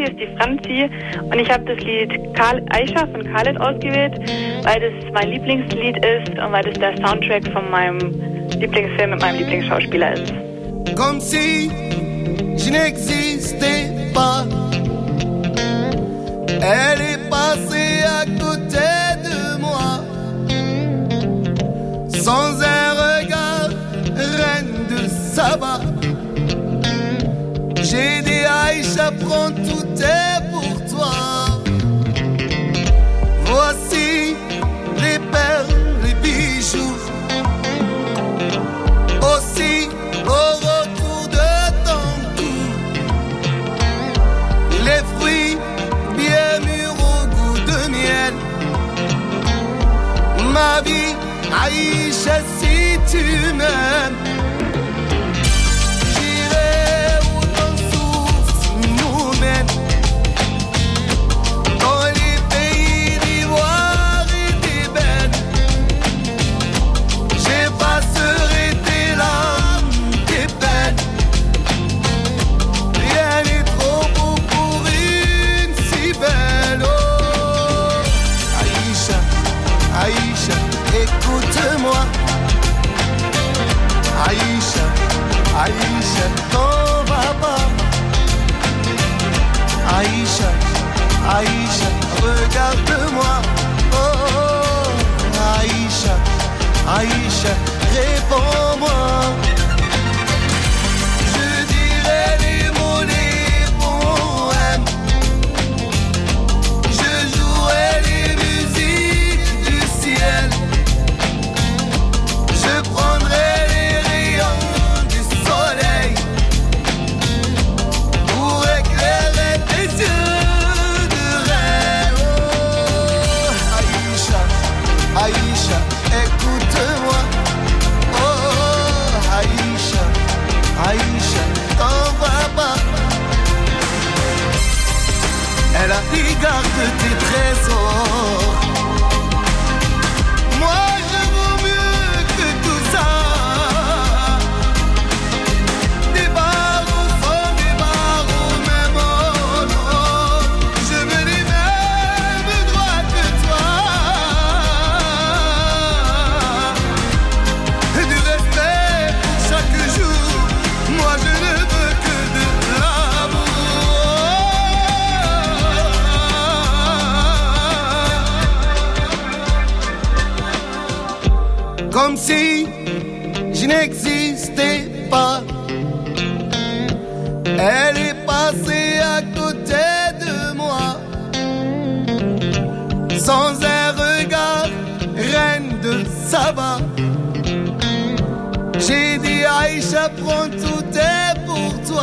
hier ist die Franzi und ich habe das Lied Aisha von Khaled ausgewählt, weil das mein Lieblingslied ist und weil das der Soundtrack von meinem Lieblingsfilm mit meinem Lieblingsschauspieler ist. Comme si je n'existais pas. Elle est passée à côté de moi. Sans un regard, reine de Saba. J'ai dit Aïcha, prends tout est pour toi. Voici les perles, les bijoux. Aussi au retour de ton cou, les fruits bien mûrs au goût de miel. Ma vie, Aïcha, si tu m'aimes, j'irai où ton souffle nous mène. Dans les pays d'ivoire et d'ébène, j'effacerai tes larmes, tes peines. Rien n'est trop beau pour une si belle. Oh, Aïcha, Aïcha, écoute-moi. Aïcha, Aïcha, t'en vas pas. Aïcha, Aïcha, regarde-moi. Oh, Aïcha, Aïcha, réponds-moi. Je dirai les mots, les poèmes. Je jouerai les musiques du ciel. Je prendrai les rayons du soleil pour éclairer tes yeux de reine. Oh, Aïcha, Aïcha, écoute-moi. Oh, Aïcha, Aïcha, t'en vas pas. Elle a dit garde tes trésors. Moi je vaux mieux que tout ça. Des barreaux sont des barreaux, même oh non. Je veux les mêmes droits que toi. Du respect pour chaque jour. Moi je ne veux que de l'amour. Comme si je n'existais pas. Elle est passée à côté de moi. Sans un regard, reine de Saba. J'ai dit Aïcha, prends tout est pour toi.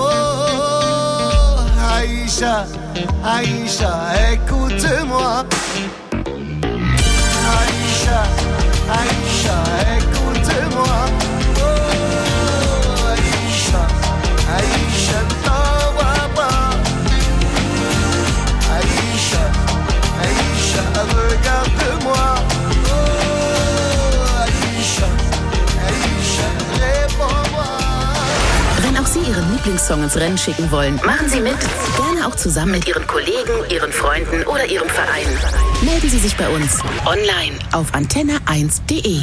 Oh, Aïcha, Aïcha, écoute-moi. Aïcha, Aïcha, écoute-moi. Oh, Aïcha, Aïcha, t'en vas pas. Aïcha, Aïcha, regarde-moi. Oh, Aïcha, Aïcha, réponds-moi. Wenn auch Sie Ihren Lieblingssong ins Rennen schicken wollen, machen Sie mit. Gerne auch zusammen mit Ihren Kollegen, Ihren Freunden oder Ihrem Verein. Melden Sie sich bei uns online auf antenne1.de.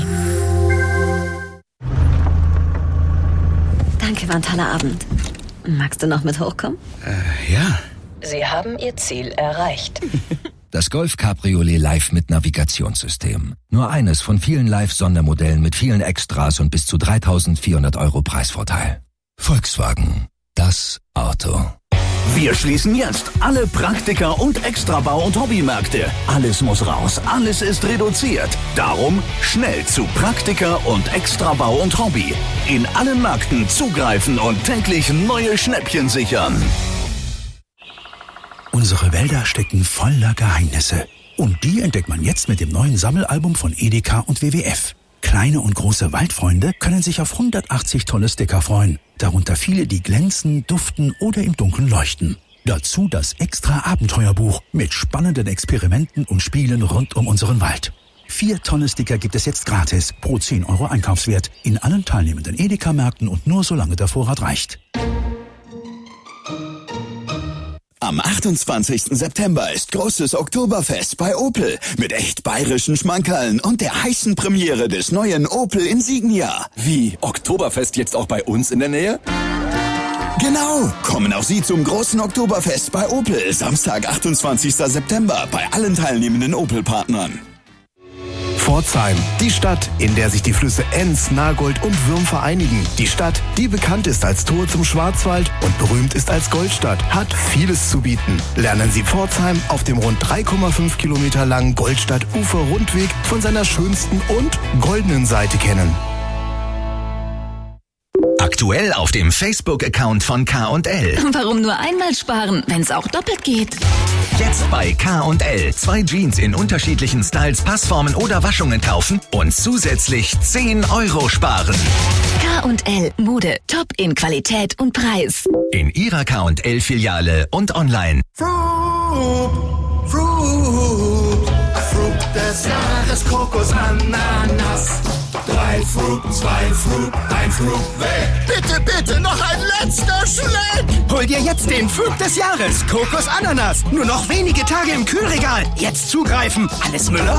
Danke, war ein toller Abend. Magst du noch mit hochkommen? Ja. Sie haben Ihr Ziel erreicht. Das Golf Cabriolet Live mit Navigationssystem. Nur eines von vielen Live-Sondermodellen mit vielen Extras und bis zu 3.400 € Preisvorteil. Volkswagen. Das Auto. Wir schließen jetzt alle Praktika und Extrabau- und Hobbymärkte. Alles muss raus, alles ist reduziert. Darum schnell zu Praktika und Extrabau und Hobby. In allen Märkten zugreifen und täglich neue Schnäppchen sichern. Unsere Wälder stecken voller Geheimnisse. Und die entdeckt man jetzt mit dem neuen Sammelalbum von Edeka und WWF. Kleine und große Waldfreunde können sich auf 180 tolle Sticker freuen. Darunter viele, die glänzen, duften oder im Dunkeln leuchten. Dazu das extra Abenteuerbuch mit spannenden Experimenten und Spielen rund um unseren Wald. 4 tolle Sticker gibt es jetzt gratis pro 10 € Einkaufswert in allen teilnehmenden Edeka-Märkten und nur solange der Vorrat reicht. Am 28. September ist großes Oktoberfest bei Opel mit echt bayerischen Schmankerln und der heißen Premiere des neuen Opel Insignia. Wie, Oktoberfest jetzt auch bei uns in der Nähe? Genau, kommen auch Sie zum großen Oktoberfest bei Opel, Samstag, 28. September, bei allen teilnehmenden Opel-Partnern. Pforzheim, die Stadt, in der sich die Flüsse Enz, Nagold und Würm vereinigen. Die Stadt, die bekannt ist als Tor zum Schwarzwald und berühmt ist als Goldstadt, hat vieles zu bieten. Lernen Sie Pforzheim auf dem rund 3,5 Kilometer langen Goldstadt-Ufer-Rundweg von seiner schönsten und goldenen Seite kennen. Aktuell auf dem Facebook-Account von K&L. Warum nur einmal sparen, wenn es auch doppelt geht? Jetzt bei K&L 2 Jeans in unterschiedlichen Styles, Passformen oder Waschungen kaufen und zusätzlich 10 € sparen. K&L Mode, top in Qualität und Preis. In Ihrer K&L-Filiale und online. Fruit des Jahres, Kokos, Ananas. 3 Fruit, 2 Fruit, ein Fruit weg. Bitte, bitte, noch ein letzter Schleck. Hol dir jetzt den Fruit des Jahres, Kokos Ananas. Nur noch wenige Tage im Kühlregal. Jetzt zugreifen. Alles Müller?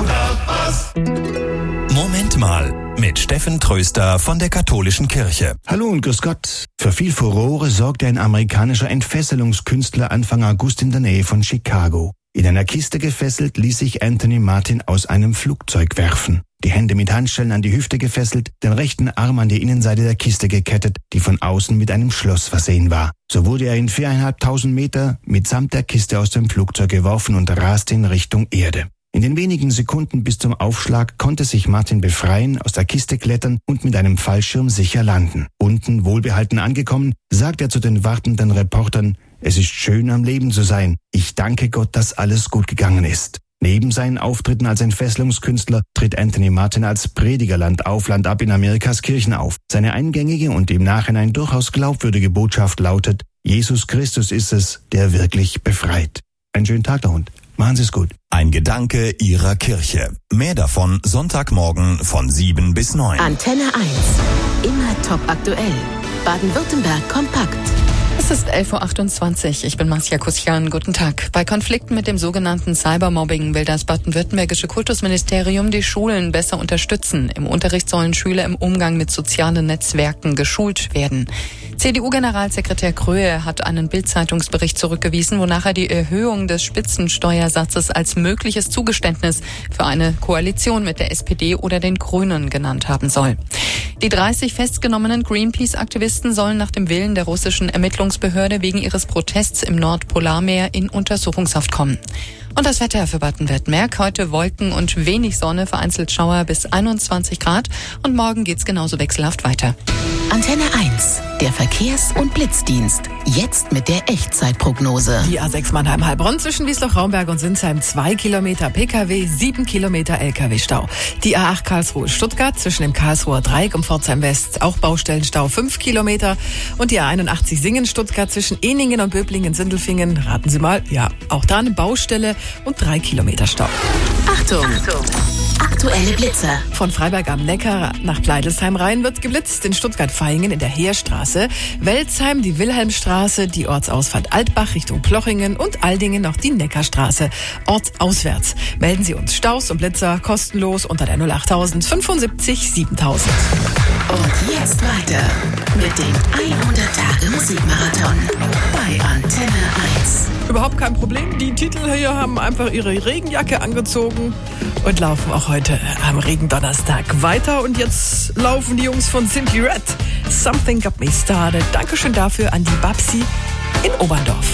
Moment mal, mit Steffen Tröster von der Katholischen Kirche. Hallo und grüß Gott. Für viel Furore sorgte ein amerikanischer Entfesselungskünstler Anfang August in der Nähe von Chicago. In einer Kiste gefesselt ließ sich Anthony Martin aus einem Flugzeug werfen. Die Hände mit Handschellen an die Hüfte gefesselt, den rechten Arm an die Innenseite der Kiste gekettet, die von außen mit einem Schloss versehen war. So wurde er in 4.500 Meter mitsamt der Kiste aus dem Flugzeug geworfen und raste in Richtung Erde. In den wenigen Sekunden bis zum Aufschlag konnte sich Martin befreien, aus der Kiste klettern und mit einem Fallschirm sicher landen. Unten, wohlbehalten angekommen, sagt er zu den wartenden Reportern: Es ist schön, am Leben zu sein. Ich danke Gott, dass alles gut gegangen ist. Neben seinen Auftritten als Entfesselungskünstler tritt Anthony Martin als Prediger Land auf, Land ab in Amerikas Kirchen auf. Seine eingängige und im Nachhinein durchaus glaubwürdige Botschaft lautet: Jesus Christus ist es, der wirklich befreit. Einen schönen Tag, der Hund. Machen Sie es gut. Ein Gedanke Ihrer Kirche. Mehr davon Sonntagmorgen von 7 bis 9. Antenne 1. Immer top aktuell. Baden-Württemberg kompakt. Es ist 11.28 Uhr. Ich bin Marcia Kusian. Guten Tag. Bei Konflikten mit dem sogenannten Cybermobbing will das baden-württembergische Kultusministerium die Schulen besser unterstützen. Im Unterricht sollen Schüler im Umgang mit sozialen Netzwerken geschult werden. CDU-Generalsekretär Kröhe hat einen Bild-Zeitungsbericht zurückgewiesen, wonach er die Erhöhung des Spitzensteuersatzes als mögliches Zugeständnis für eine Koalition mit der SPD oder den Grünen genannt haben soll. Die 30 festgenommenen Greenpeace-Aktivisten sollen nach dem Willen der russischen Ermittlungsbehörde wegen ihres Protests im Nordpolarmeer in Untersuchungshaft kommen. Und das Wetter für Baden-Württemberg: heute Wolken und wenig Sonne, vereinzelt Schauer bis 21 Grad. Und morgen geht's genauso wechselhaft weiter. Antenne 1, der Verkehrs- und Blitzdienst. Jetzt mit der Echtzeitprognose. Die A6 Mannheim-Heilbronn zwischen Wiesloch-Raumberg und Sinsheim 2 Kilometer Pkw, 7 Kilometer Lkw-Stau. Die A8 Karlsruhe-Stuttgart zwischen dem Karlsruher Dreieck und Pforzheim West auch Baustellenstau 5 Kilometer. Und die A81 Singen-Stuttgart zwischen Eningen und Böblingen-Sindelfingen. Raten Sie mal, ja, auch da eine Baustelle und 3 Kilometer Stau. Achtung! Aktuelle Blitze. Von Freiberg am Neckar nach Pleidelsheim rein wird geblitzt. In Stuttgart-Vaihingen in der Heerstraße, Welzheim die Wilhelmstraße, die Ortsausfahrt Altbach Richtung Plochingen und Aldingen noch die Neckarstraße ortsauswärts. Melden Sie uns Staus und Blitzer kostenlos unter der 08000 75 7000. Und jetzt weiter mit dem 100-Tage-Musikmarathon bei Antenne 1. Überhaupt kein Problem. Die Titel hier haben einfach ihre Regenjacke angezogen und laufen auch heute am Regendonnerstag weiter. Und jetzt laufen die Jungs von Simply Red. Something Got Me Started. Dankeschön dafür an die Babsi in Oberndorf.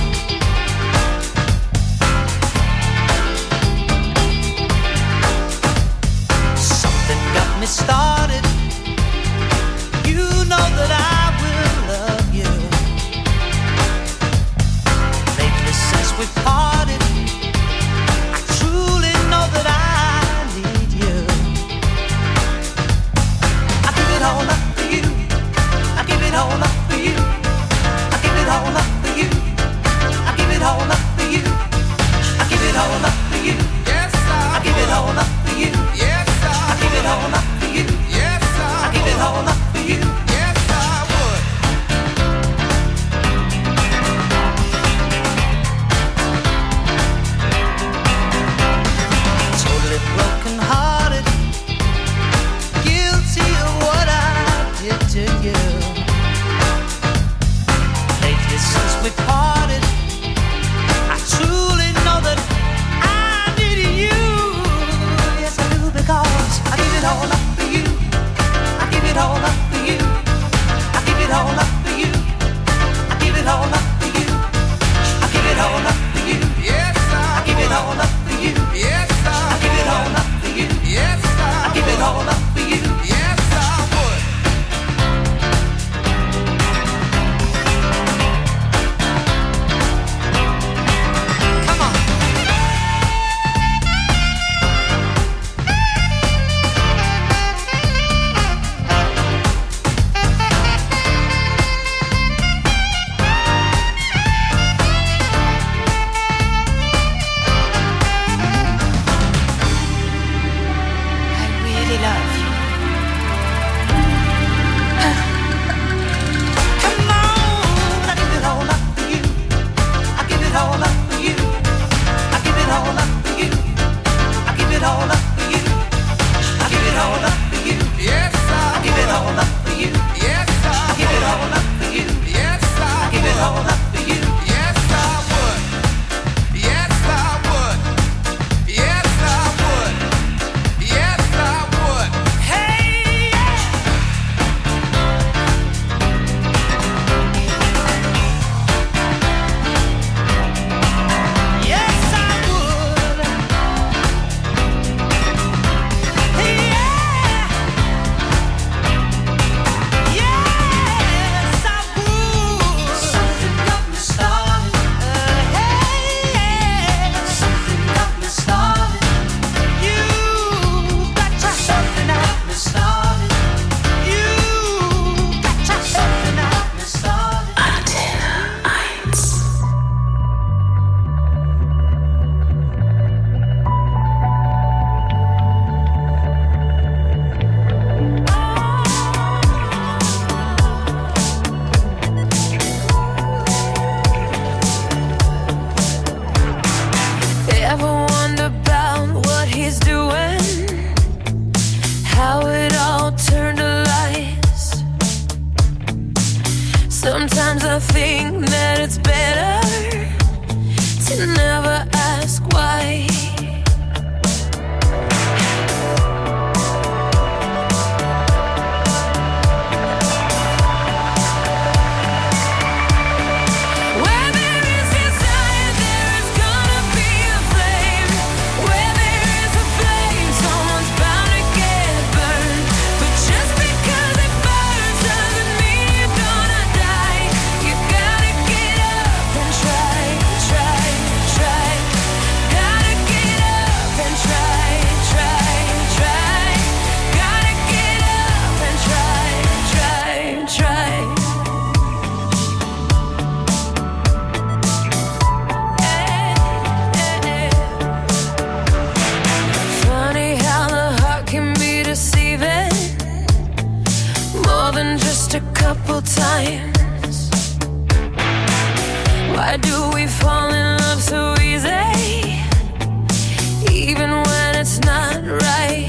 Something got me started. You know that I will love you. Lately since we parted, I truly know that I need you. I give it all up for you. I give it all up for you. I give it all up for you. ask why. Times. Why do we fall in love so easy, even when it's not right?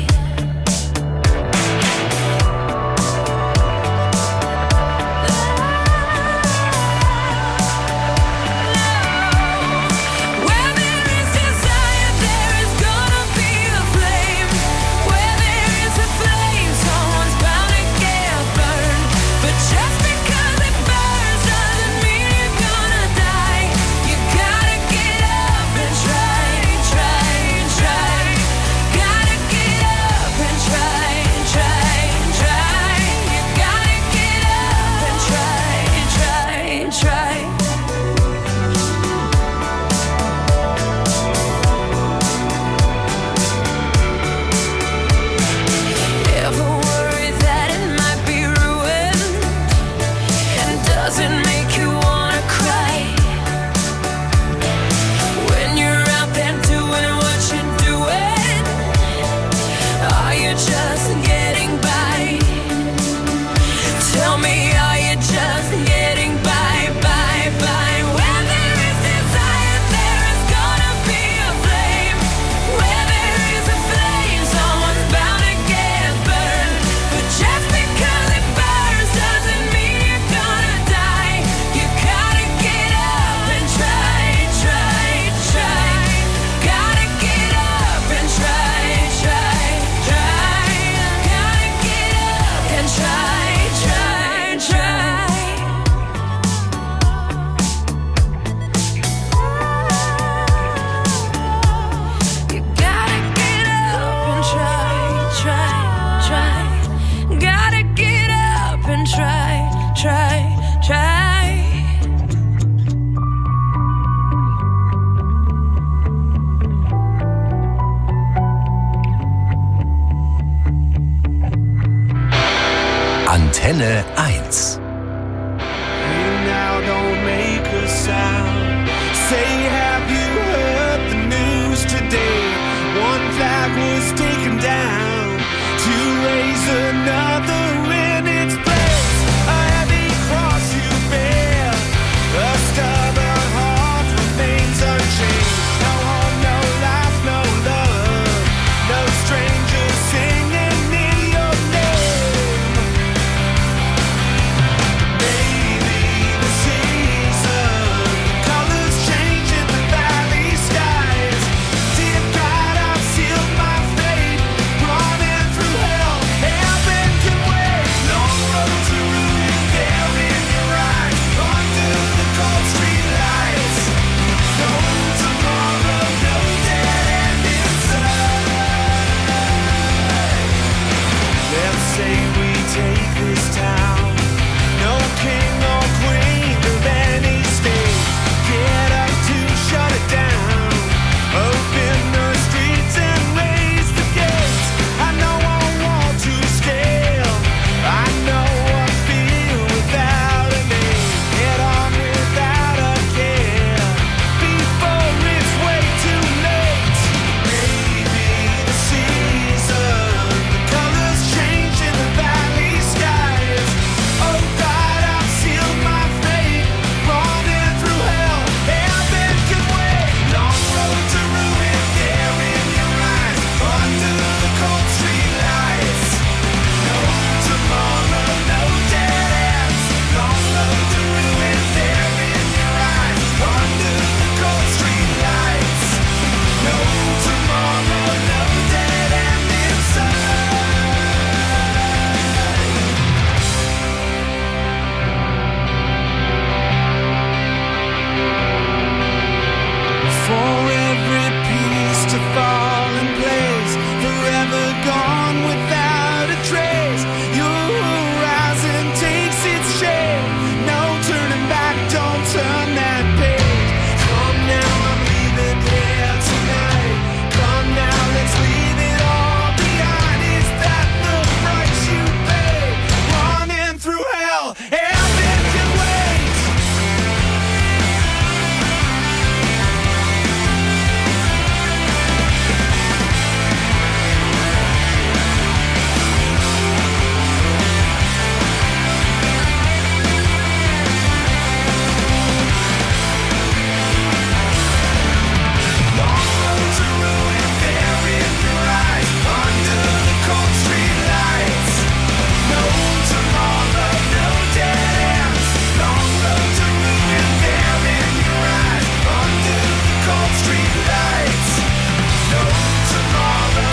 Antenne 1.